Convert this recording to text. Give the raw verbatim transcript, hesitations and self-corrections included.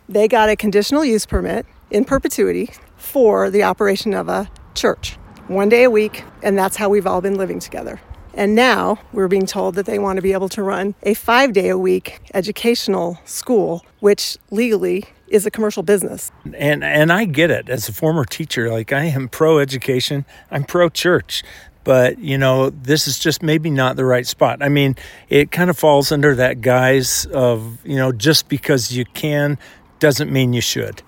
They got a conditional use permit in perpetuity for the operation of a church, one day a week, and that's how we've all been living together. And now we're being told that they want to be able to run a five-day-a-week educational school, which legally is a commercial business. And and I get it. As a former teacher, like I am pro-education, I'm pro-church. But, you know, this is just maybe not the right spot. I mean, it kind of falls under that guise of, you know, just because you can doesn't mean you should.